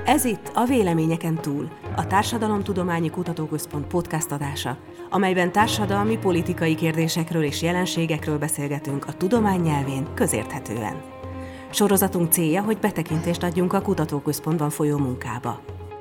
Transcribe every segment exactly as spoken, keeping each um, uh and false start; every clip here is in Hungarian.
Ez itt a Véleményeken túl, a Társadalomtudományi Kutatóközpont podcast adása, amelyben társadalmi, politikai kérdésekről és jelenségekről beszélgetünk a tudomány nyelvén közérthetően. Sorozatunk célja, hogy betekintést adjunk a kutatóközpontban folyó munkába.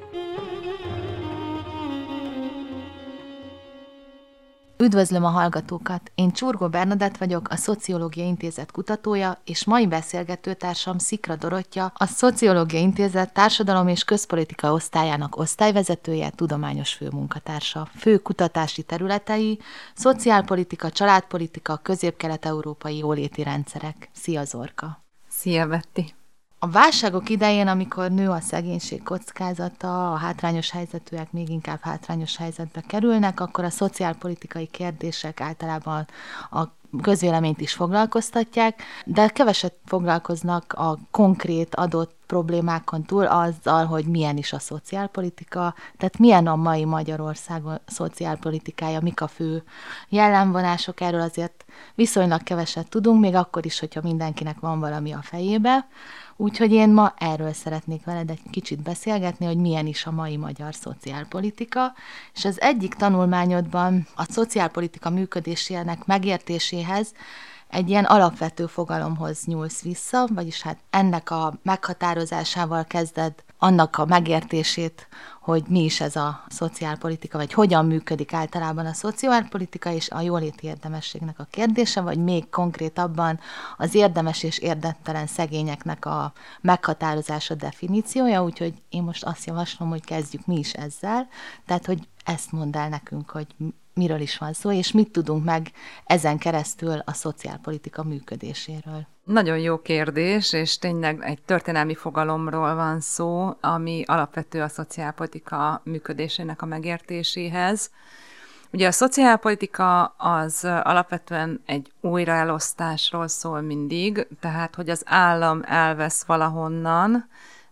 Üdvözlöm a hallgatókat! Én Csurgó Bernadett vagyok, a Szociológiai Intézet kutatója, és mai beszélgetőtársam Szikra Dorottya, a Szociológiai Intézet Társadalom és Közpolitika osztályának osztályvezetője, tudományos főmunkatársa. Fő kutatási területei: szociálpolitika, családpolitika, közép-kelet-európai jóléti rendszerek. Szia, Zorka! Szia, Betty! A válságok idején, amikor nő a szegénység kockázata, a hátrányos helyzetűek még inkább hátrányos helyzetbe kerülnek, akkor a szociálpolitikai kérdések általában a közvéleményt is foglalkoztatják, de keveset foglalkoznak a konkrét adott problémákon túl azzal, hogy milyen is a szociálpolitika, tehát milyen a mai Magyarország szociálpolitikája, mik a fő jellemvonások, erről azért viszonylag keveset tudunk, még akkor is, hogyha mindenkinek van valami a fejébe. Úgyhogy én ma erről szeretnék veled egy kicsit beszélgetni, hogy milyen is a mai magyar szociálpolitika, és az egyik tanulmányodban a szociálpolitika működésének megértéséhez egy ilyen alapvető fogalomhoz nyúlsz vissza, vagyis hát ennek a meghatározásával kezded annak a megértését, hogy mi is ez a szociálpolitika, vagy hogyan működik általában a szociálpolitika, és a jóléti érdemességnek a kérdése, vagy még konkrétabban az érdemes és érdektelen szegényeknek a meghatározása, definíciója, úgyhogy én most azt javaslom, hogy kezdjük mi is ezzel, tehát hogy ezt mondd el nekünk, hogy miről is van szó, és mit tudunk meg ezen keresztül a szociálpolitika működéséről. Nagyon jó kérdés, és tényleg egy történelmi fogalomról van szó, ami alapvető a szociálpolitika működésének a megértéséhez. Ugye a szociálpolitika az alapvetően egy újraelosztásról szól mindig, tehát hogy az állam elvesz valahonnan,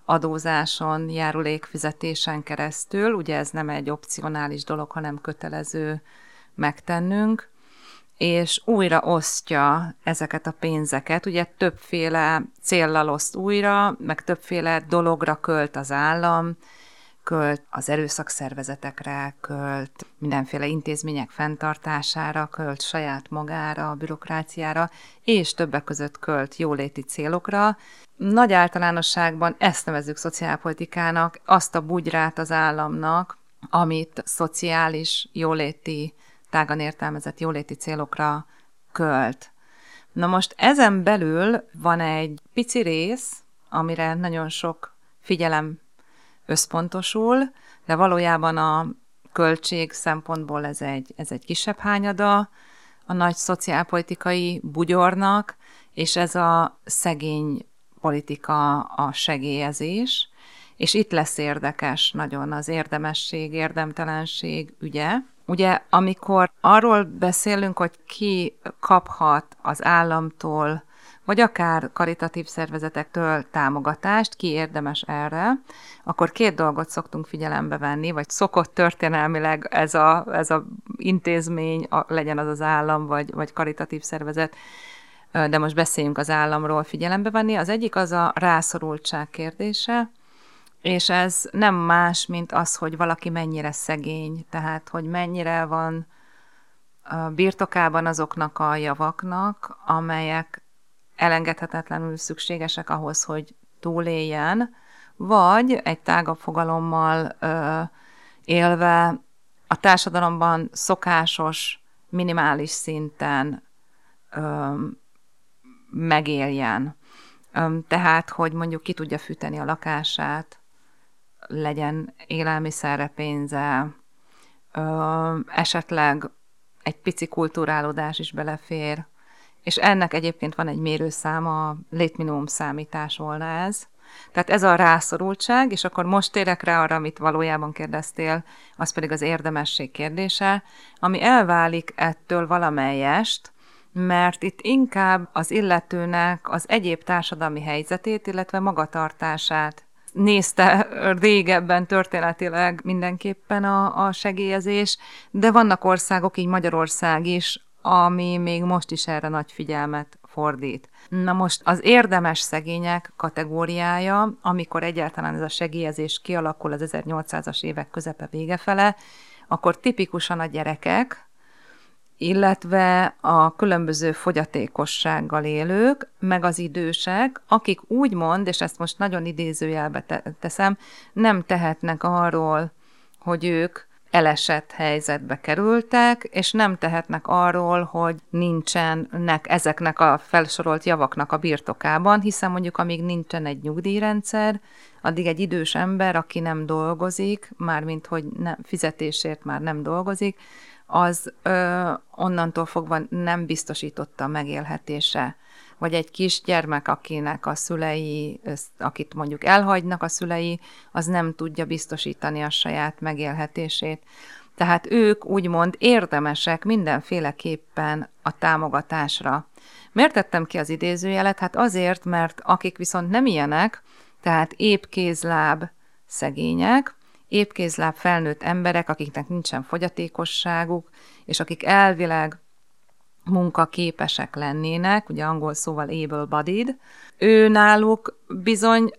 adózáson, járulékfizetésen keresztül, ugye ez nem egy opcionális dolog, hanem kötelező megtennünk, és újra osztja ezeket a pénzeket, ugye többféle céllal oszt újra, meg többféle dologra költ az állam, költ az erőszakszervezetekre, költ mindenféle intézmények fenntartására, költ saját magára, a bürokráciára, és többek között költ jóléti célokra. Nagy általánosságban ezt nevezzük szociálpolitikának, azt a bugyrát az államnak, amit szociális, jóléti, tágan értelmezett jóléti célokra költ. Na most ezen belül van egy pici rész, amire nagyon sok figyelem összpontosul, de valójában a költség szempontból ez egy, ez egy kisebb hányada a nagy szociálpolitikai bugyornak, és ez a szegény politika, a segélyezés, és itt lesz érdekes nagyon az érdemesség, érdemtelenség ügye. Ugye, amikor arról beszélünk, hogy ki kaphat az államtól, vagy akár karitatív szervezetektől támogatást, ki érdemes erre, akkor két dolgot szoktunk figyelembe venni, vagy szokott történelmileg ez a, ez a intézmény, a, legyen az az állam, vagy, vagy karitatív szervezet, de most beszéljünk az államról figyelembe venni. Az egyik az a rászorultság kérdése, és ez nem más, mint az, hogy valaki mennyire szegény, tehát hogy mennyire van birtokában azoknak a javaknak, amelyek elengedhetetlenül szükségesek ahhoz, hogy túléljen, vagy egy tágabb fogalommal ö, élve a társadalomban szokásos, minimális szinten ö, megéljen. Ö, tehát, hogy mondjuk ki tudja fűteni a lakását, legyen élelmiszerre pénze, ö, esetleg egy pici kulturálódás is belefér, és ennek egyébként van egy mérőszáma, a létminimum számítás volna ez. Tehát ez a rászorultság, és akkor most térek rá arra, amit valójában kérdeztél, az pedig az érdemesség kérdése, ami elválik ettől valamelyest, mert itt inkább az illetőnek az egyéb társadalmi helyzetét, illetve magatartását nézte régebben történetileg mindenképpen a, a segélyezés, de vannak országok, így Magyarország is, ami még most is erre nagy figyelmet fordít. Na most az érdemes szegények kategóriája, amikor egyáltalán ez a segélyezés kialakul az ezernyolcszázas évek közepe vége fele, akkor tipikusan a gyerekek, illetve a különböző fogyatékossággal élők, meg az idősek, akik úgymond, és ezt most nagyon idézőjelbe teszem, nem tehetnek arról, hogy ők elesett helyzetbe kerültek, és nem tehetnek arról, hogy nincsenek ezeknek a felsorolt javaknak a birtokában, hiszen mondjuk amíg nincsen egy nyugdíjrendszer, addig egy idős ember, aki nem dolgozik, mármint hogy nem, fizetésért már nem dolgozik, az ö, onnantól fogva nem biztosította a megélhetése. Vagy egy kisgyermek, akinek a szülei, akit mondjuk elhagynak a szülei, az nem tudja biztosítani a saját megélhetését. Tehát ők úgymond érdemesek mindenféleképpen a támogatásra. Miért tettem ki az idézőjelet? Hát azért, mert akik viszont nem ilyenek, tehát épkézláb szegények, épkézláb felnőtt emberek, akiknek nincsen fogyatékosságuk, és akik elvileg munkaképesek lennének, ugye angol szóval able-bodied, ő náluk bizony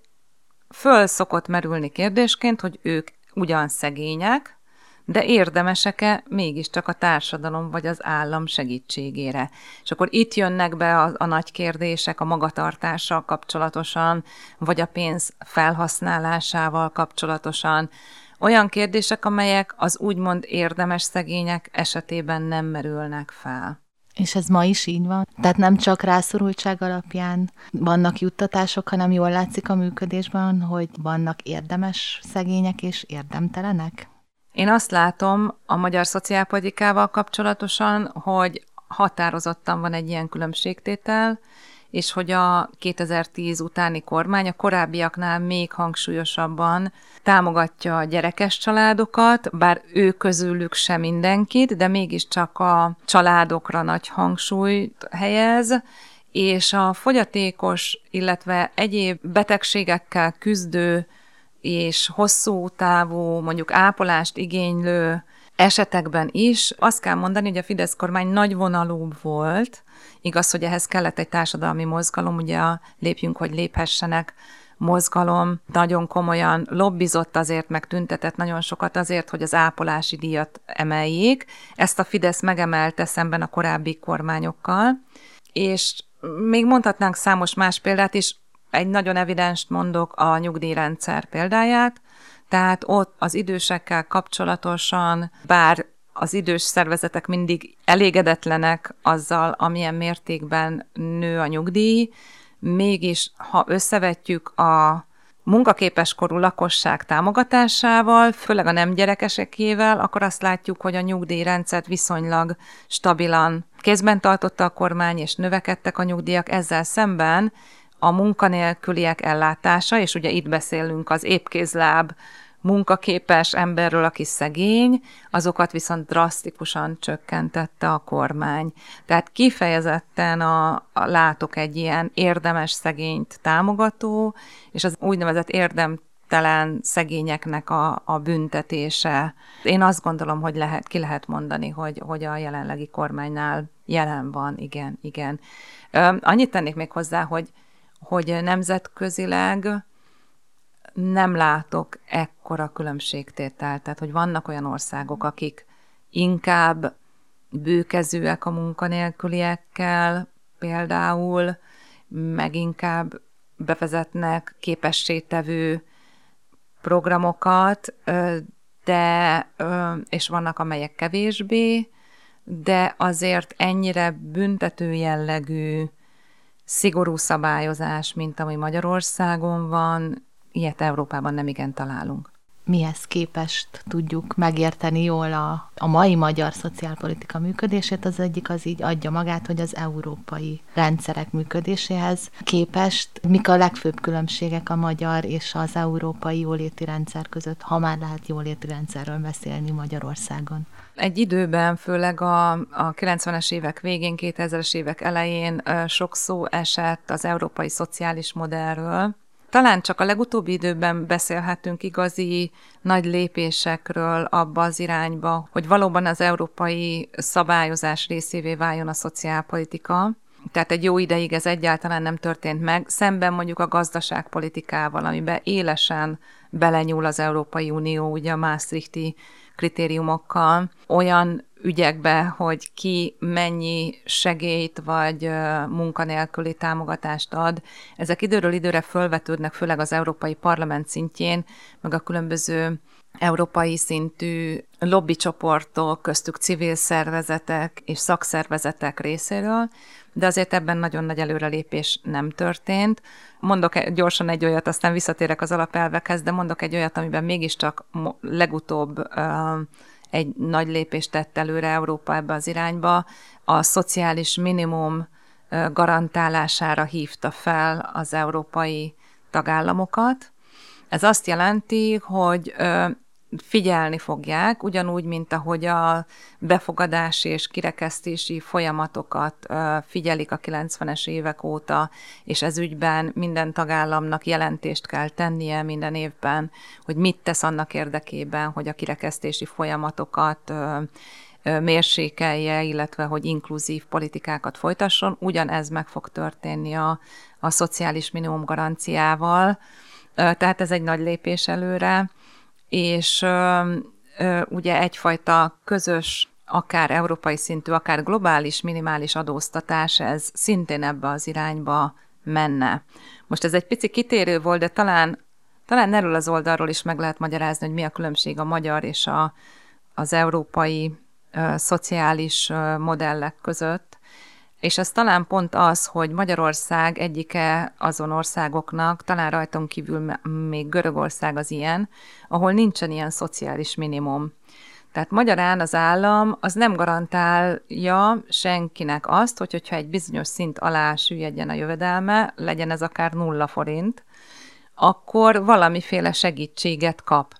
föl szokott merülni kérdésként, hogy ők ugyan szegények, de érdemesek-e mégiscsak a társadalom vagy az állam segítségére. És akkor itt jönnek be a, a nagy kérdések a magatartással kapcsolatosan, vagy a pénz felhasználásával kapcsolatosan. Olyan kérdések, amelyek az úgymond érdemes szegények esetében nem merülnek fel. És ez ma is így van? Tehát nem csak rászorultság alapján vannak juttatások, hanem jól látszik a működésben, hogy vannak érdemes szegények és érdemtelenek? Én azt látom a magyar szociálpolitikával kapcsolatosan, hogy határozottan van egy ilyen különbségtétel, és hogy a kétezer-tíz utáni kormány a korábbiaknál még hangsúlyosabban támogatja a gyerekes családokat, bár ő közülük sem mindenkit, de mégiscsak a családokra nagy hangsúlyt helyez, és a fogyatékos, illetve egyéb betegségekkel küzdő és hosszú távú, mondjuk ápolást igénylő esetekben is azt kell mondani, hogy a Fidesz kormány nagyvonalúbb volt. Igaz, hogy ehhez kellett egy társadalmi mozgalom, ugye a Lépjünk, hogy léphessenek mozgalom nagyon komolyan lobbizott azért, meg tüntetett nagyon sokat azért, hogy az ápolási díjat emeljék. Ezt a Fidesz megemelte szemben a korábbi kormányokkal, és még mondhatnánk számos más példát is, egy nagyon evidenst mondok, a nyugdíjrendszer példáját, tehát ott az idősekkel kapcsolatosan, bár az idős szervezetek mindig elégedetlenek azzal, amilyen mértékben nő a nyugdíj, mégis ha összevetjük a munkaképes korú lakosság támogatásával, főleg a nem gyerekesekével, akkor azt látjuk, hogy a nyugdíjrendszert viszonylag stabilan kézben tartotta a kormány, és növekedtek a nyugdíjak, ezzel szemben a munkanélküliek ellátása, és ugye itt beszélünk az épkézláb munkaképes emberről, aki szegény, azokat viszont drasztikusan csökkentette a kormány. Tehát kifejezetten a, a látok egy ilyen érdemes szegényt támogató, és az úgynevezett érdemtelen szegényeknek a, a büntetése. Én azt gondolom, hogy lehet, ki lehet mondani, hogy, hogy a jelenlegi kormánynál jelen van, igen, igen. Ö, annyit tennék még hozzá, hogy hogy nemzetközileg nem látok ekkora különbségtételt. Tehát, hogy vannak olyan országok, akik inkább bőkezűek a munkanélküliekkel, például, meg inkább bevezetnek képességtevő programokat, de, és vannak, amelyek kevésbé, de azért ennyire büntető jellegű szigorú szabályozás, mint ami Magyarországon van, ilyet Európában nem igen találunk. Mihez képest tudjuk megérteni jól a, a mai magyar szociálpolitika működését? Az egyik az így adja magát, hogy az európai rendszerek működéséhez képest mik a legfőbb különbségek a magyar és az európai jóléti rendszer között, ha már lehet jóléti rendszerről beszélni Magyarországon? Egy időben, főleg a, a kilencvenes évek végén, kétezres évek elején sok szó esett az európai szociális modellről. Talán csak a legutóbbi időben beszélhetünk igazi nagy lépésekről abba az irányba, hogy valóban az európai szabályozás részévé váljon a szociálpolitika. Tehát egy jó ideig ez egyáltalán nem történt meg, szemben mondjuk a gazdaságpolitikával, amiben élesen belenyúl az Európai Unió, ugye a Maastrichti kritériumokkal, olyan ügyekbe, hogy ki mennyi segélyt vagy munkanélküli támogatást ad. Ezek időről időre fölvetődnek, főleg az Európai Parlament szintjén, meg a különböző európai szintű lobbycsoportok, köztük civil szervezetek és szakszervezetek részéről, de azért ebben nagyon nagy előrelépés nem történt. Mondok gyorsan egy olyat, aztán visszatérek az alapelvekhez, de mondok egy olyat, amiben mégiscsak legutóbb uh, egy nagy lépést tett előre Európa ebbe az irányba. A szociális minimum uh, garantálására hívta fel az európai tagállamokat. Ez azt jelenti, hogy uh, figyelni fogják, ugyanúgy, mint ahogy a befogadási és kirekesztési folyamatokat figyelik a kilencvenes évek óta, és ez ügyben minden tagállamnak jelentést kell tennie minden évben, hogy mit tesz annak érdekében, hogy a kirekesztési folyamatokat mérsékelje, illetve hogy inkluzív politikákat folytasson. Ugyanez meg fog történni a, a szociális minimum garanciával, tehát ez egy nagy lépés előre, és ö, ö, ugye egyfajta közös, akár európai szintű, akár globális minimális adóztatás, ez szintén ebbe az irányba menne. Most ez egy pici kitérő volt, de talán, talán erről az oldalról is meg lehet magyarázni, hogy mi a különbség a magyar és a, az európai ö, szociális ö, modellek között. És ez talán pont az, hogy Magyarország egyike azon országoknak, talán rajtunk kívül még Görögország az ilyen, ahol nincsen ilyen szociális minimum. Tehát magyarán az állam az nem garantálja senkinek azt, hogy hogyha egy bizonyos szint alá süllyedjen a jövedelme, legyen ez akár nulla forint, akkor valamiféle segítséget kap.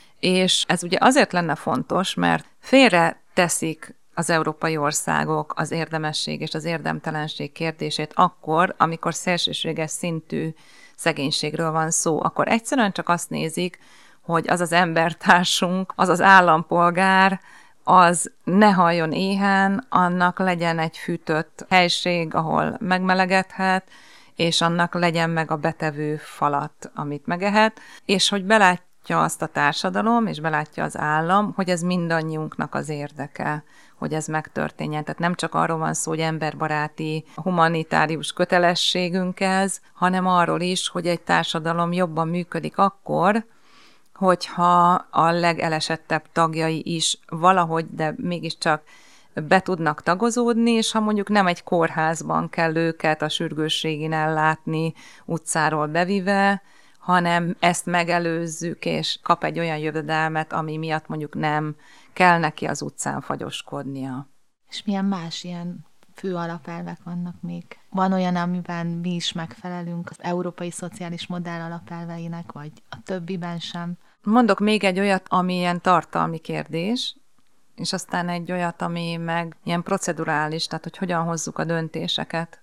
És ez ugye azért lenne fontos, mert félre teszik az európai országok az érdemesség és az érdemtelenség kérdését akkor, amikor szélsőséges szintű szegénységről van szó, akkor egyszerűen csak azt nézik, hogy az az embertársunk, az az állampolgár, az ne halljon éhen, annak legyen egy fűtött helység, ahol megmelegedhet, és annak legyen meg a betevő falat, amit megehet, és hogy belátja azt a társadalom, és belátja az állam, hogy ez mindannyiunknak az érdeke, hogy ez megtörténjen. Tehát nem csak arról van szó, hogy emberbaráti, humanitárius kötelességünk ez, hanem arról is, hogy egy társadalom jobban működik akkor, hogyha a legelesettebb tagjai is valahogy, de mégiscsak be tudnak tagozódni, és ha mondjuk nem egy kórházban kell őket a sürgősségén ellátni, utcáról bevive, hanem ezt megelőzzük, és kap egy olyan jövedelmet, ami miatt mondjuk nem kell neki az utcán fagyoskodnia. És milyen más ilyen fő alapelvek vannak még? Van olyan, amiben mi is megfelelünk az európai szociális modell alapelveinek, vagy a többiben sem? Mondok még egy olyat, ami ilyen tartalmi kérdés, és aztán egy olyat, ami meg ilyen procedurális, tehát hogy hogyan hozzuk a döntéseket.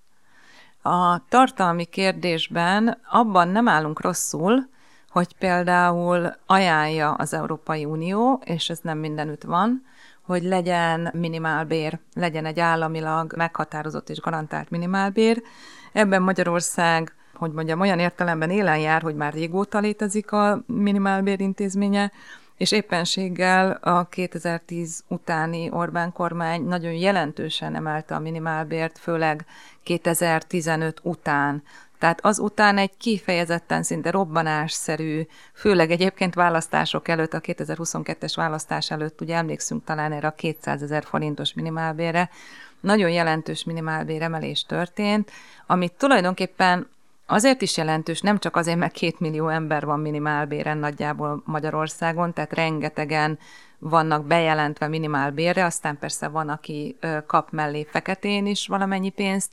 A tartalmi kérdésben abban nem állunk rosszul, hogy például ajánlja az Európai Unió, és ez nem mindenütt van, hogy legyen minimálbér, legyen egy államilag meghatározott és garantált minimálbér. Ebben Magyarország, hogy mondjam, olyan értelemben élen jár, hogy már régóta létezik a minimálbér intézménye, és éppenséggel a kétezer-tíz utáni Orbán kormány nagyon jelentősen emelte a minimálbért, főleg kétezer-tizenöt után. Tehát azután egy kifejezetten szinte robbanásszerű, főleg egyébként választások előtt, a kétezer-huszonkettes választás előtt, ugye emlékszünk talán erre a kétszázezer forintos minimálbérre, nagyon jelentős minimálbéremelés történt, amit tulajdonképpen azért is jelentős, nem csak azért, mert két millió ember van minimálbéren nagyjából Magyarországon, tehát rengetegen vannak bejelentve minimálbérre, aztán persze van, aki kap mellé feketén is valamennyi pénzt,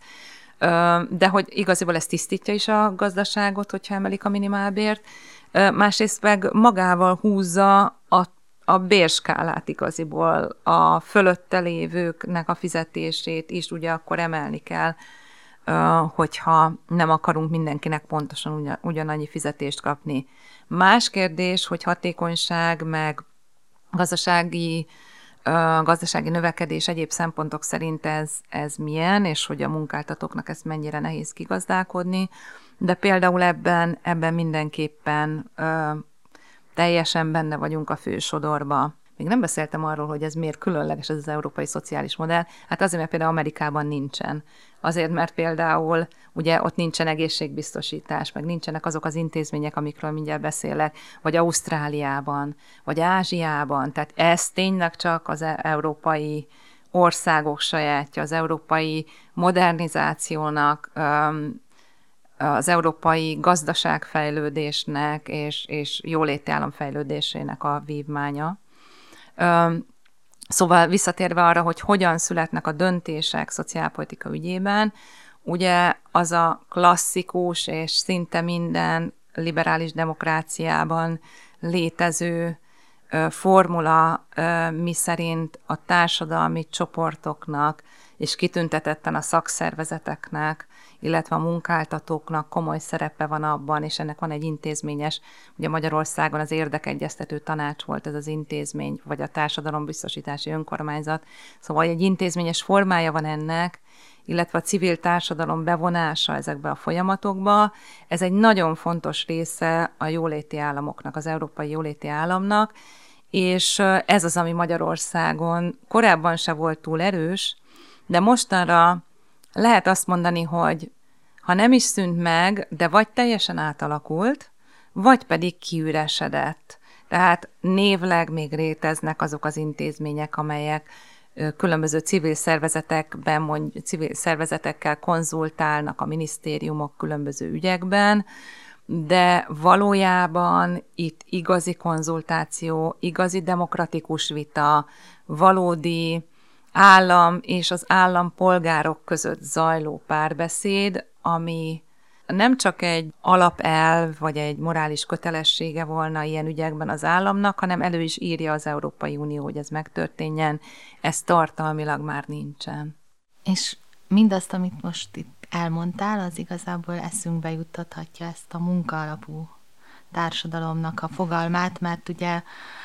de hogy igaziból ez tisztítja is a gazdaságot, hogyha emelik a minimálbért. Másrészt meg magával húzza a, a bérskálát igaziból, a fölötte lévőknek a fizetését is ugye akkor emelni kell, hogyha nem akarunk mindenkinek pontosan ugyan, ugyanannyi fizetést kapni. Más kérdés, hogy hatékonyság, meg gazdasági a gazdasági növekedés egyéb szempontok szerint ez, ez milyen, és hogy a munkáltatóknak ezt mennyire nehéz kigazdálkodni, de például ebben, ebben mindenképpen ö, teljesen benne vagyunk a fősodorba. Még nem beszéltem arról, hogy ez miért különleges ez az európai szociális modell. Hát azért, mert például Amerikában nincsen. Azért, mert például ugye ott nincsen egészségbiztosítás, meg nincsenek azok az intézmények, amikről mindjárt beszélek, vagy Ausztráliában, vagy Ázsiában. Tehát ez tényleg csak az európai országok sajátja, az európai modernizációnak, az európai gazdaságfejlődésnek és, és jóléti államfejlődésének a vívmánya. Szóval visszatérve arra, hogy hogyan születnek a döntések szociálpolitika ügyében, ugye az a klasszikus és szinte minden liberális demokráciában létező formula, miszerint a társadalmi csoportoknak és kitüntetetten a szakszervezeteknek, illetve a munkáltatóknak komoly szerepe van abban, és ennek van egy intézményes, ugye Magyarországon az érdekegyeztető tanács volt ez az intézmény, vagy a társadalombiztosítási önkormányzat, szóval egy intézményes formája van ennek, illetve a civil társadalom bevonása ezekbe a folyamatokba. Ez egy nagyon fontos része a jóléti államoknak, az európai jóléti államnak, és ez az, ami Magyarországon korábban se volt túl erős, de mostanra lehet azt mondani, hogy ha nem is szűnt meg, de vagy teljesen átalakult, vagy pedig kiüresedett. Tehát névleg még léteznek azok az intézmények, amelyek különböző civil szervezetekben, mondjuk civil szervezetekkel konzultálnak a minisztériumok különböző ügyekben, de valójában itt igazi konzultáció, igazi demokratikus vita, valódi állam és az állampolgárok között zajló párbeszéd, ami nem csak egy alapelv vagy egy morális kötelessége volna ilyen ügyekben az államnak, hanem elő is írja az Európai Unió, hogy ez megtörténjen, ez tartalmilag már nincsen. És mindazt, amit most itt elmondtál, az igazából eszünkbe juttathatja ezt a munkaalapú társadalomnak a fogalmát, mert ugye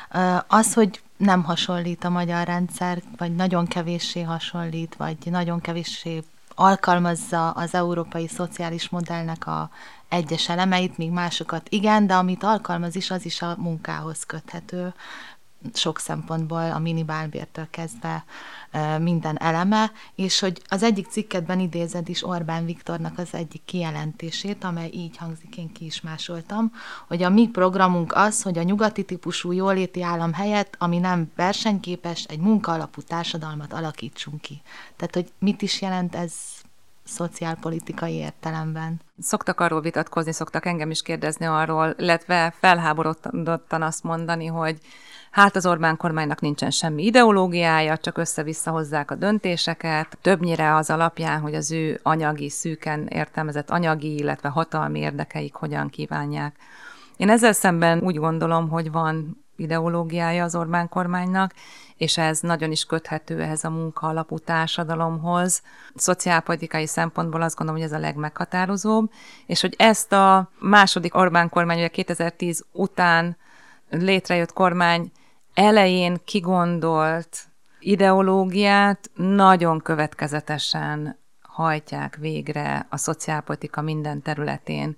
az, hogy nem hasonlít a magyar rendszer, vagy nagyon kevéssé hasonlít, vagy nagyon kevéssé alkalmazza az európai szociális modellnek a egyes elemeit, míg másokat igen, de amit alkalmaz is, az is a munkához köthető, sok szempontból a minimálbértől kezdve minden eleme, és hogy az egyik cikketben idézed is Orbán Viktornak az egyik kijelentését, amely így hangzik, én ki is másoltam, hogy a mi programunk az, hogy a nyugati típusú jóléti állam helyett, ami nem versenyképes, egy munkaalapú társadalmat alakítsunk ki. Tehát, hogy mit is jelent ez szociálpolitikai értelemben? Szoktak arról vitatkozni, szoktak engem is kérdezni arról, illetve felháborodottan azt mondani, hogy hát az Orbán kormánynak nincsen semmi ideológiája, csak össze-vissza hozzák a döntéseket, többnyire az alapján, hogy az ő anyagi, szűken értelmezett anyagi, illetve hatalmi érdekeik hogyan kívánják. Én ezzel szemben úgy gondolom, hogy van ideológiája az Orbán kormánynak, és ez nagyon is köthető ehhez a munka-alapú társadalomhoz. Szociálpolitikai szempontból azt gondolom, hogy ez a legmeghatározóbb, és hogy ezt a második Orbán kormány, ugye kétezer-tíz után létrejött kormány elején kigondolt ideológiát nagyon következetesen hajtják végre a szociálpolitika minden területén.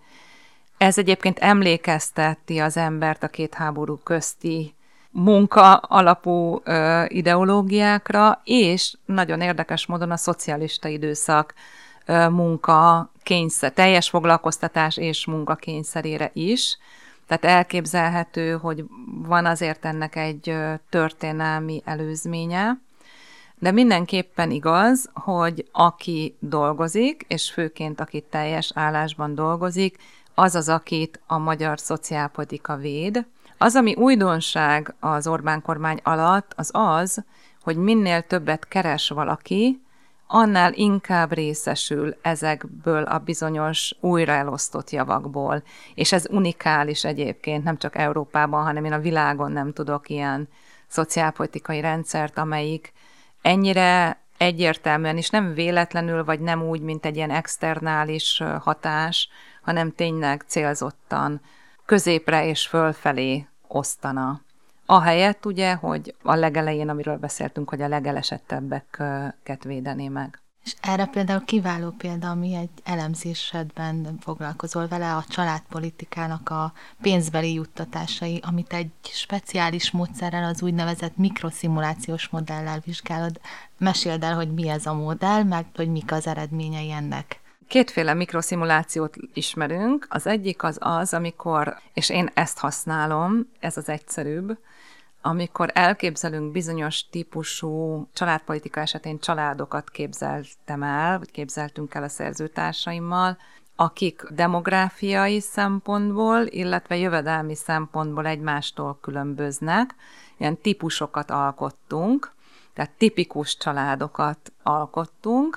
Ez egyébként emlékezteti az embert a két háború közti munka alapú ö, ideológiákra, és nagyon érdekes módon a szocialista időszak ö, munka kényszer, teljes foglalkoztatás és munkakényszerére is. Tehát elképzelhető, hogy van azért ennek egy ö, történelmi előzménye, de mindenképpen igaz, hogy aki dolgozik, és főként aki teljes állásban dolgozik, az az, akit a magyar szociálpolitika véd. Az, ami újdonság az Orbán kormány alatt, az az, hogy minél többet keres valaki, annál inkább részesül ezekből a bizonyos újraelosztott javakból. És ez unikális egyébként, nem csak Európában, hanem én a világon nem tudok ilyen szociálpolitikai rendszert, amelyik ennyire egyértelműen, és nem véletlenül, vagy nem úgy, mint egy ilyen externális hatás, hanem tényleg célzottan középre és fölfelé osztana Ahelyett ugye, hogy a legelején, amiről beszéltünk, hogy a legelesettebbeket védené meg. És erre például kiváló példa, ami egy elemzésedben foglalkozol vele, a családpolitikának a pénzbeli juttatásai, amit egy speciális módszerrel, az úgynevezett mikroszimulációs modellel vizsgálod. Meséld el, hogy mi ez a modell, meg hogy mik az eredményei ennek. Kétféle mikroszimulációt ismerünk. Az egyik az az, amikor, és én ezt használom, ez az egyszerűbb, amikor elképzelünk bizonyos típusú családpolitika esetén családokat képzeltem el, vagy képzeltünk el a szerzőtársaimmal, akik demográfiai szempontból, illetve jövedelmi szempontból egymástól különböznek. Ilyen típusokat alkottunk, tehát tipikus családokat alkottunk,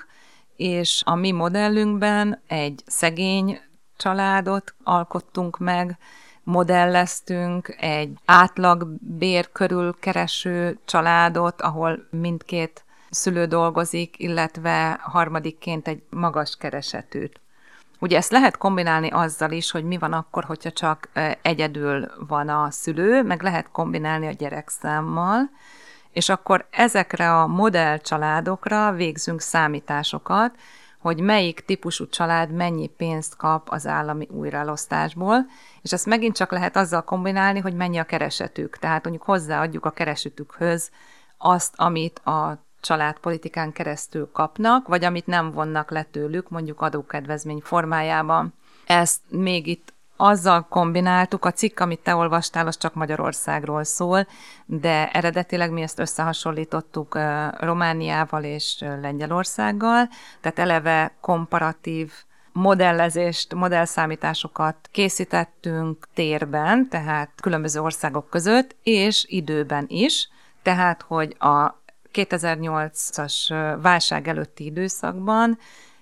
és a mi modellünkben egy szegény családot alkottunk meg, modelleztünk egy átlag bér körül kereső családot, ahol mindkét szülő dolgozik, illetve harmadikként egy magas keresetűt. Ugye ezt lehet kombinálni azzal is, hogy mi van akkor, hogyha csak egyedül van a szülő, meg lehet kombinálni a gyerekszámmal, és akkor ezekre a modellcsaládokra végzünk számításokat, hogy melyik típusú család mennyi pénzt kap az állami újraelosztásból, és ezt megint csak lehet azzal kombinálni, hogy mennyi a keresetük. Tehát mondjuk hozzáadjuk a keresetükhöz azt, amit a családpolitikán keresztül kapnak, vagy amit nem vonnak le tőlük, mondjuk adókedvezmény formájában. Ezt még itt azzal kombináltuk, a cikk, amit te olvastál, az csak Magyarországról szól, de eredetileg mi ezt összehasonlítottuk Romániával és Lengyelországgal, tehát eleve komparatív modellezést, modellszámításasokat készítettünk térben, tehát különböző országok között, és időben is, tehát hogy a kétezer-nyolcas válság előtti időszakban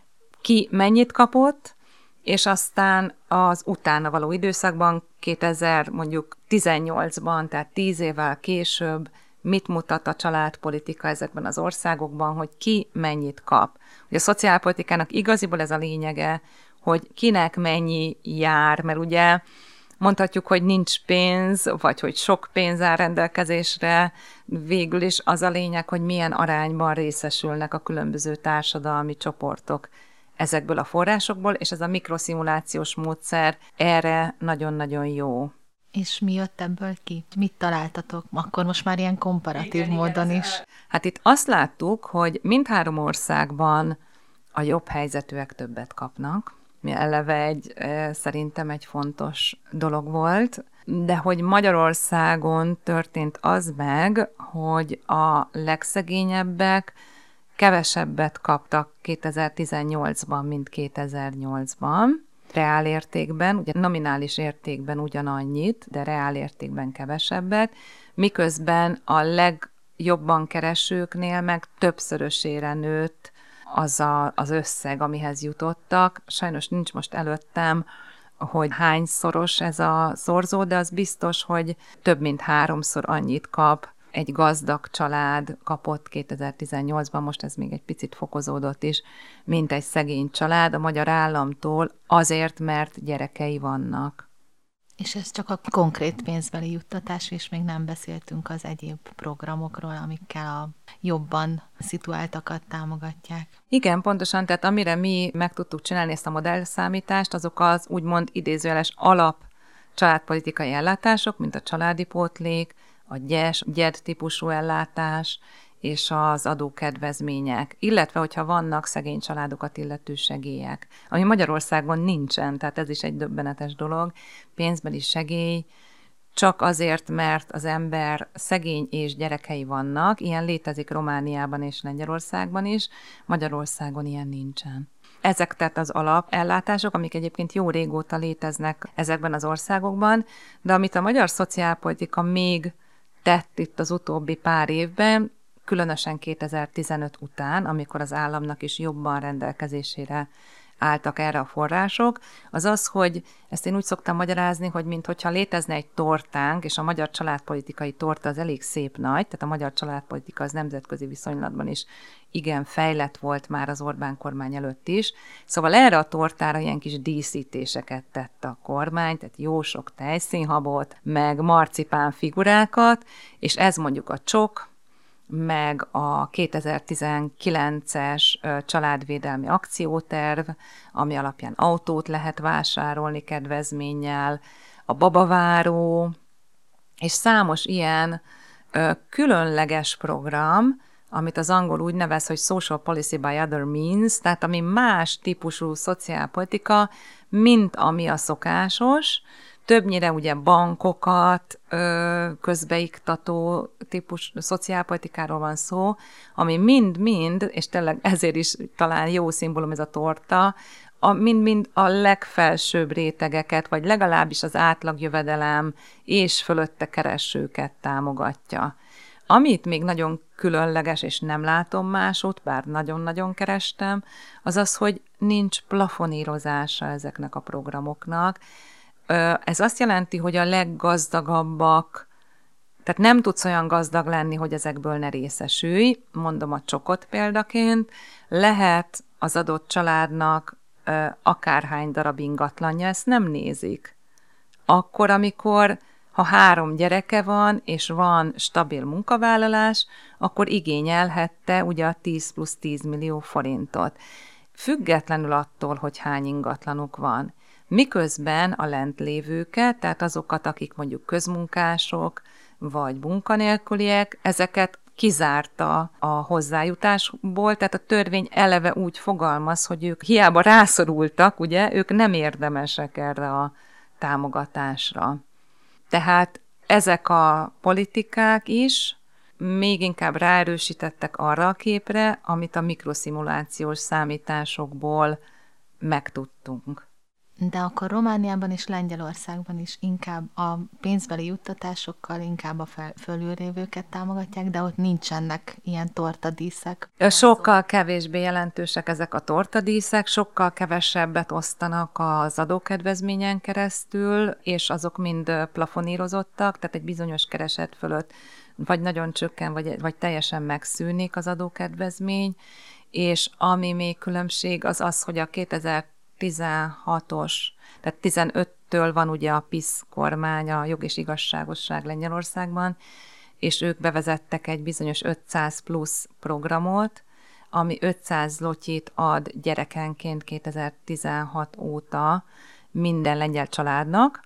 ki mennyit kapott, és aztán az utána való időszakban, kétezer mondjuk tizennyolcban, tehát tíz évvel később mit mutat a családpolitika ezekben az országokban, hogy ki mennyit kap. Ugye a szociálpolitikának igaziból ez a lényege, hogy kinek mennyi jár, mert ugye mondhatjuk, hogy nincs pénz, vagy hogy sok pénz áll rendelkezésre, végül is az a lényeg, hogy milyen arányban részesülnek a különböző társadalmi csoportok ezekből a forrásokból, és ez a mikroszimulációs módszer erre nagyon-nagyon jó. És mi jött ebből ki? Mit találtatok? Akkor most már ilyen komparatív igen, módon igen, is. Hát itt azt láttuk, hogy mindhárom országban a jobb helyzetűek többet kapnak, mi eleve egy, szerintem egy fontos dolog volt, de hogy Magyarországon történt az meg, hogy a legszegényebbek kevesebbet kaptak kétezer-tizennyolcban, mint kétezer-nyolcban, reál értékben, ugye nominális értékben ugyanannyit, de reál értékben kevesebbet, miközben a legjobban keresőknél meg többszörösére nőtt az a, az összeg, amihez jutottak. Sajnos nincs most előttem, hogy hányszoros ez a szorzó, de az biztos, hogy több mint háromszor annyit kap egy gazdag család kapott kétezer-tizennyolcban, most ez még egy picit fokozódott is, mint egy szegény család a magyar államtól, azért, mert gyerekei vannak. És ez csak a konkrét pénzbeli juttatás, és még nem beszéltünk az egyéb programokról, amikkel a jobban szituáltakat támogatják. Igen, pontosan, tehát amire mi meg tudtuk csinálni ezt a modellszámítást, azok az úgymond idézőjeles alap családpolitikai ellátások, mint a családi pótlék, a gyes, gyed típusú ellátás és az adókedvezmények, illetve hogyha vannak szegény családokat illető segélyek, ami Magyarországon nincsen, tehát ez is egy döbbenetes dolog, pénzbeli segély, csak azért, mert az ember szegény és gyerekei vannak, ilyen létezik Romániában és Lengyelországban is, Magyarországon ilyen nincsen. Ezek tehát az alapellátások, amik egyébként jó régóta léteznek ezekben az országokban, de amit a magyar szociálpolitika még tett itt az utóbbi pár évben, különösen kétezer-tizenöt után, amikor az államnak is jobban rendelkezésére álltak erre a források, az az, hogy ezt én úgy szoktam magyarázni, hogy minthogyha létezne egy tortánk, és a magyar családpolitikai torta az elég szép nagy, tehát a magyar családpolitika az nemzetközi viszonylatban is igen fejlett volt már az Orbán kormány előtt is. Szóval erre a tortára ilyen kis díszítéseket tett a kormány, tehát jó sok tejszínhabot, meg marcipán figurákat, és ez mondjuk a csok, meg a kétezer-tizenkilences családvédelmi akcióterv, ami alapján autót lehet vásárolni kedvezménnyel, a babaváró, és számos ilyen ö, különleges program, amit az angol úgy nevez, hogy social policy by other means, tehát ami más típusú szociálpolitika, mint ami a szokásos, többnyire ugye bankokat ö, közbeiktató típus szociálpolitikáról van szó, ami mind-mind, és tényleg ezért is talán jó szimbólum ez a torta, a, mind-mind a legfelsőbb rétegeket, vagy legalábbis az átlagjövedelem és fölötte keresőket támogatja. Amit még nagyon különleges, és nem látom másút, bár nagyon-nagyon kerestem, az az, hogy nincs plafonírozása ezeknek a programoknak. Ez azt jelenti, hogy a leggazdagabbak, tehát nem tudsz olyan gazdag lenni, hogy ezekből ne részesülj, mondom a csokot példaként, lehet az adott családnak akárhány darab ingatlanja, ezt nem nézik. Akkor, amikor ha három gyereke van, és van stabil munkavállalás, akkor igényelhette ugye a tíz plusz tíz millió forintot. Függetlenül attól, hogy hány ingatlanuk van. Miközben a lentlévőket, tehát azokat, akik mondjuk közmunkások, vagy munkanélküliek, ezeket kizárta a hozzájutásból, tehát a törvény eleve úgy fogalmaz, hogy ők hiába rászorultak, ugye, ők nem érdemesek erre a támogatásra. Tehát ezek a politikák is még inkább ráerősítettek arra a képre, amit a mikroszimulációs számításokból megtudtunk. De akkor Romániában és Lengyelországban is inkább a pénzbeli juttatásokkal inkább a fel, fölülrévőket támogatják, de ott nincsenek ilyen tortadíszek. Sokkal kevésbé jelentősek ezek a tortadíszek, sokkal kevesebbet osztanak az adókedvezményen keresztül, és azok mind plafonírozottak, tehát egy bizonyos kereset fölött vagy nagyon csökken, vagy, vagy teljesen megszűnik az adókedvezmény, és ami még különbség az az, hogy a kétezer-tizenhatos, tehát tizenöttől van ugye a PiS kormány, a Jog és Igazságosság Lengyelországban, és ők bevezettek egy bizonyos ötszáz plusz programot, ami ötszáz zlotyit ad gyerekenként kétezer-tizenhat óta minden lengyel családnak,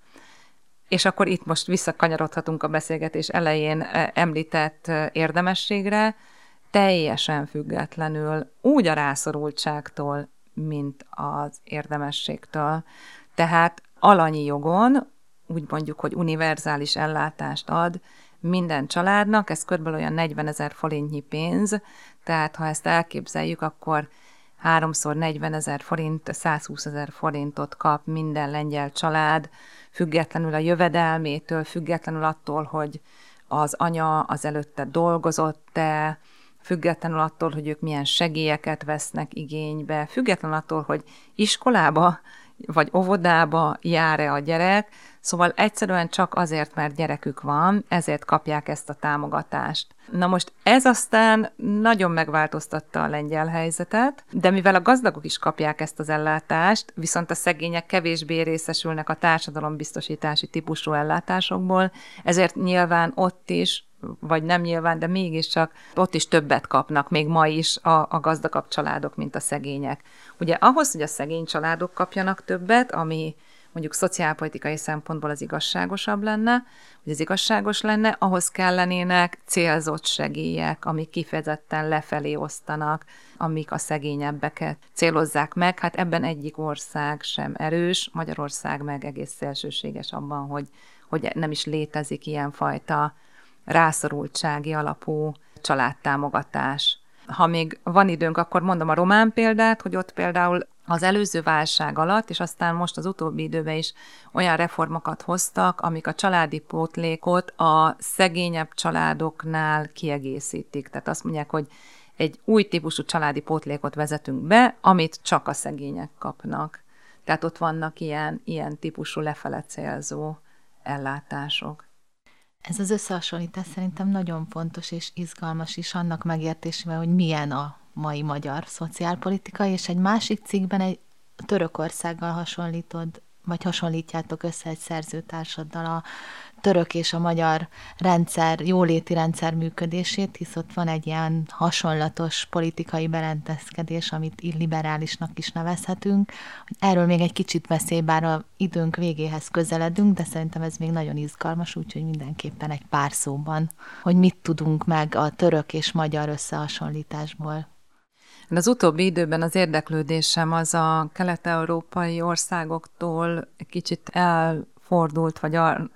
és akkor itt most visszakanyarodhatunk a beszélgetés elején említett érdemességre, teljesen függetlenül úgy a rászorultságtól, mint az érdemességtől. Tehát alanyi jogon, úgy mondjuk, hogy univerzális ellátást ad minden családnak, ez körülbelül olyan negyvenezer forintnyi pénz, tehát ha ezt elképzeljük, akkor háromszor negyvenezer forint, százhúszezer forintot kap minden lengyel család, függetlenül a jövedelmétől, függetlenül attól, hogy az anya az előtte dolgozott-e, függetlenül attól, hogy ők milyen segélyeket vesznek igénybe, függetlenül attól, hogy iskolába vagy óvodába jár-e a gyerek, szóval egyszerűen csak azért, mert gyerekük van, ezért kapják ezt a támogatást. Na most ez aztán nagyon megváltoztatta a lengyel helyzetet, de mivel a gazdagok is kapják ezt az ellátást, viszont a szegények kevésbé részesülnek a társadalombiztosítási típusú ellátásokból, ezért nyilván ott is, vagy nem nyilván, de mégiscsak ott is többet kapnak még ma is a, a gazdagabb családok, mint a szegények. Ugye ahhoz, hogy a szegény családok kapjanak többet, ami mondjuk szociálpolitikai szempontból az igazságosabb lenne, hogy az igazságos lenne, ahhoz kellenének célzott segélyek, amik kifejezetten lefelé osztanak, amik a szegényebbeket célozzák meg. Hát ebben egyik ország sem erős, Magyarország meg egész szélsőséges abban, hogy, hogy nem is létezik ilyenfajta rászorultsági alapú családtámogatás. Ha még van időnk, akkor mondom a román példát, hogy ott például az előző válság alatt, és aztán most az utóbbi időben is olyan reformokat hoztak, amik a családi pótlékot a szegényebb családoknál kiegészítik. Tehát azt mondják, hogy egy új típusú családi pótlékot vezetünk be, amit csak a szegények kapnak. Tehát ott vannak ilyen, ilyen típusú lefele célzó ellátások. Ez az összehasonlítás szerintem nagyon fontos és izgalmas is annak megértésével, hogy milyen a mai magyar szociálpolitika, és egy másik cikkben egy Törökországgal hasonlítod, vagy hasonlítjátok össze egy szerzőtársaddal a török és a magyar rendszer, jóléti rendszer működését, hisz ott van egy ilyen hasonlatos politikai berendezkedés, amit illiberálisnak is nevezhetünk. Erről még egy kicsit beszélj, bár az időnk végéhez közeledünk, de szerintem ez még nagyon izgalmas, úgyhogy mindenképpen egy pár szóban, hogy mit tudunk meg a török és magyar összehasonlításból. Az utóbbi időben az érdeklődésem az a kelet-európai országoktól kicsit elfordult, vagy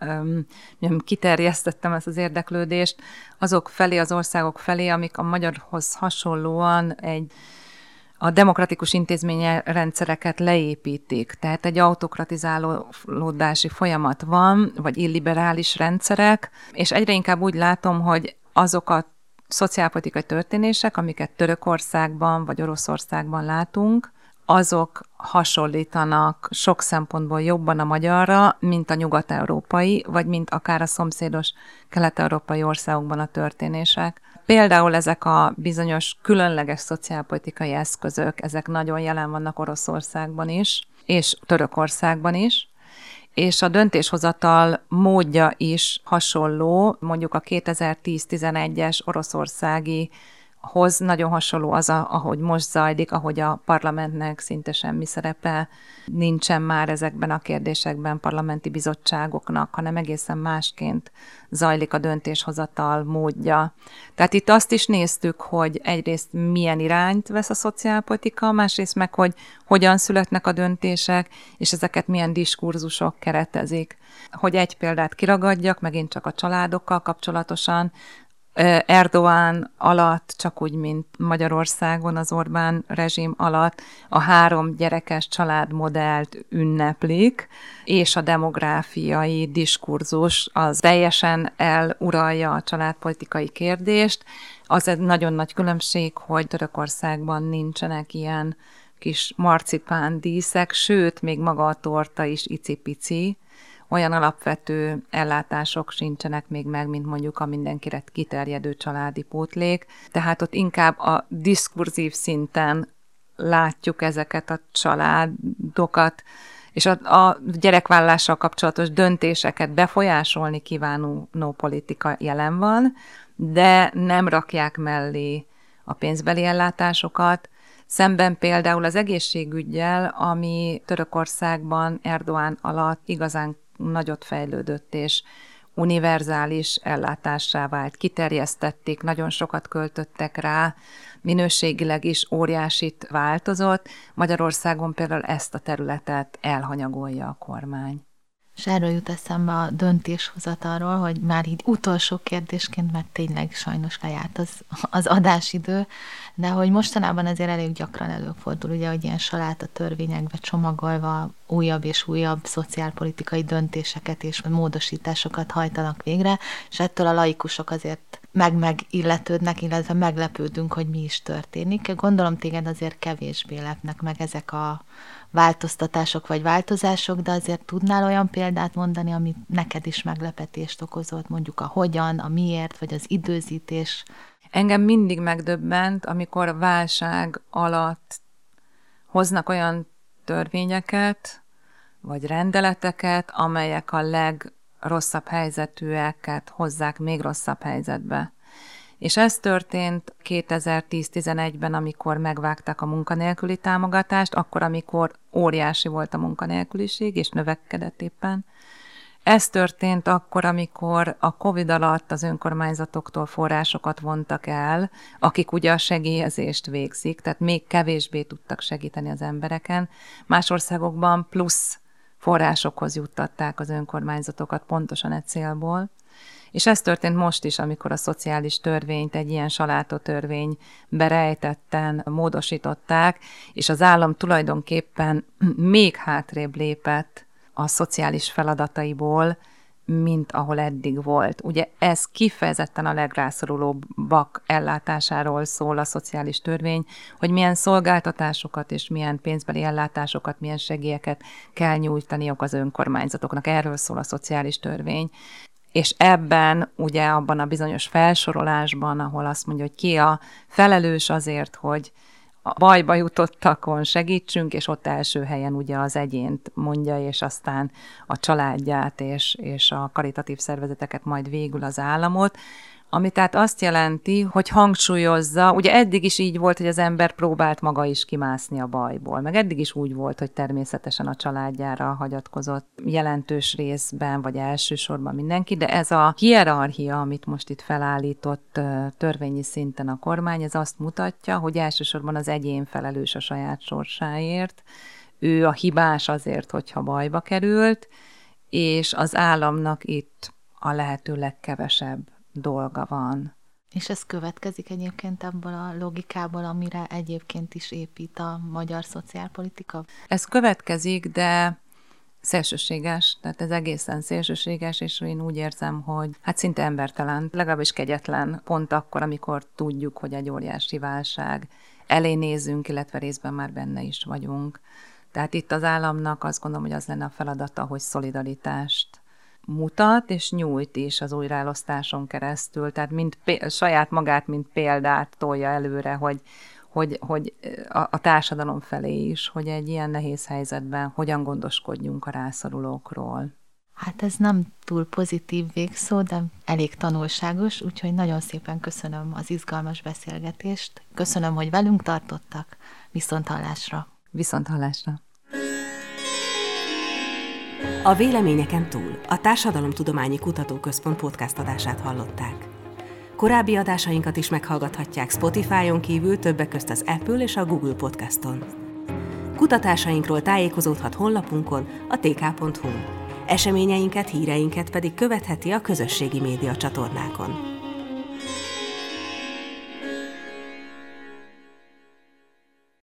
um, kiterjesztettem ezt az érdeklődést azok felé, az országok felé, amik a magyarhoz hasonlóan egy a demokratikus intézményrendszereket leépítik. Tehát egy autokratizálódási folyamat van, vagy illiberális rendszerek, és egyre inkább úgy látom, hogy azokat szociálpolitikai történések, amiket Törökországban vagy Oroszországban látunk, azok hasonlítanak sok szempontból jobban a magyarra, mint a nyugat-európai, vagy mint akár a szomszédos kelet-európai országokban a történések. Például ezek a bizonyos különleges szociálpolitikai eszközök, ezek nagyon jelen vannak Oroszországban is, és Törökországban is, és a döntéshozatal módja is hasonló, mondjuk a kétezer-tíz-tizenegyes oroszországi hoz nagyon hasonló az, a, ahogy most zajlik, ahogy a parlamentnek szinte semmi szerepe nincsen már ezekben a kérdésekben parlamenti bizottságoknak, hanem egészen másként zajlik a döntéshozatal módja. Tehát itt azt is néztük, hogy egyrészt milyen irányt vesz a szociálpolitika, másrészt meg, hogy hogyan születnek a döntések, és ezeket milyen diskurzusok keretezik. Hogy egy példát kiragadjak, megint csak a családokkal kapcsolatosan, Erdoğan alatt, csak úgy, mint Magyarországon az Orbán rezsim alatt a három gyerekes családmodellt ünneplik, és a demográfiai diskurzus az teljesen eluralja a családpolitikai kérdést. Az egy nagyon nagy különbség, hogy Törökországban nincsenek ilyen kis marcipán díszek, sőt, még maga a torta is icipici. Olyan alapvető ellátások sincsenek még meg, mint mondjuk a mindenkire kiterjedő családi pótlék. Tehát ott inkább a diskurzív szinten látjuk ezeket a családokat, és a, a gyerekvállalással kapcsolatos döntéseket befolyásolni kívánó politika jelen van, de nem rakják mellé a pénzbeli ellátásokat. Szemben például az egészségüggyel, ami Törökországban Erdoğan alatt igazán nagyot fejlődött, és univerzális ellátássá vált. Kiterjesztették, nagyon sokat költöttek rá, minőségileg is óriásit változott. Magyarországon például ezt a területet elhanyagolja a kormány. És erről jut eszembe a döntéshozatalról, hogy már így utolsó kérdésként, mert tényleg sajnos lejárt az, az adásidő, de hogy mostanában azért elég gyakran előfordul, ugye, hogy ilyen saláta törvényekbe csomagolva újabb és újabb szociálpolitikai döntéseket és módosításokat hajtanak végre, és ettől a laikusok azért meg-meg illetődnek, illetve meglepődünk, hogy mi is történik. Gondolom téged azért kevésbé lepnek meg ezek a változtatások vagy változások, de azért tudnál olyan példát mondani, ami neked is meglepetést okozott, mondjuk a hogyan, a miért, vagy az időzítés? Engem mindig megdöbbent, amikor a válság alatt hoznak olyan törvényeket, vagy rendeleteket, amelyek a legrosszabb helyzetűeket hozzák még rosszabb helyzetbe. És ez történt kétezer-tíz-tizenegyben, amikor megvágták a munkanélküli támogatást, akkor, amikor óriási volt a munkanélküliség, és növekedett éppen. Ez történt akkor, amikor a Covid alatt az önkormányzatoktól forrásokat vontak el, akik ugye a segélyezést végzik, tehát még kevésbé tudtak segíteni az embereken. Más országokban plusz forrásokhoz juttatták az önkormányzatokat pontosan egy célból. És ez történt most is, amikor a szociális törvényt, egy ilyen salátotörvény berejtetten módosították, és az állam tulajdonképpen még hátrébb lépett a szociális feladataiból, mint ahol eddig volt. Ugye ez kifejezetten a legrászorulóbbak ellátásáról szól a szociális törvény, hogy milyen szolgáltatásokat és milyen pénzbeli ellátásokat, milyen segélyeket kell nyújtaniuk az önkormányzatoknak. Erről szól a szociális törvény. És ebben, ugye abban a bizonyos felsorolásban, ahol azt mondja, hogy ki a felelős azért, hogy a bajba jutottakon segítsünk, és ott első helyen ugye az egyént mondja, és aztán a családját és, és a karitatív szervezeteket, majd végül az államot, ami tehát azt jelenti, hogy hangsúlyozza, ugye eddig is így volt, hogy az ember próbált maga is kimászni a bajból, meg eddig is úgy volt, hogy természetesen a családjára hagyatkozott jelentős részben, vagy elsősorban mindenki, de ez a hierarchia, amit most itt felállított törvényi szinten a kormány, ez azt mutatja, hogy elsősorban az egyén felelős a saját sorsáért, ő a hibás azért, hogyha bajba került, és az államnak itt a lehető legkevesebb dolga van. És ez következik egyébként abból a logikából, amire egyébként is épít a magyar szociálpolitika? Ez következik, de szélsőséges, tehát ez egészen szélsőséges, és én úgy érzem, hogy hát szinte embertelen, legalábbis kegyetlen, pont akkor, amikor tudjuk, hogy egy óriási válság elé nézünk, illetve részben már benne is vagyunk. Tehát itt az államnak azt gondolom, hogy az lenne a feladata, hogy szolidaritást mutat, és nyújt is az újraelosztáson keresztül, tehát mint pé- saját magát, mint példát tolja előre, hogy, hogy, hogy a, a társadalom felé is, hogy egy ilyen nehéz helyzetben hogyan gondoskodjunk a rászorulókról. Hát ez nem túl pozitív végszó, de elég tanulságos, úgyhogy nagyon szépen köszönöm az izgalmas beszélgetést. Köszönöm, hogy velünk tartottak. Viszonthallásra. Viszonthallásra. A Véleményeken túl a Társadalomtudományi Kutatóközpont podcast adását hallották. Korábbi adásainkat is meghallgathatják Spotify-on kívül többek közt az Apple és a Google Podcaston. Kutatásainkról tájékozódhat honlapunkon, a té ká pont hu-n. Eseményeinket, híreinket pedig követheti a közösségi média csatornákon.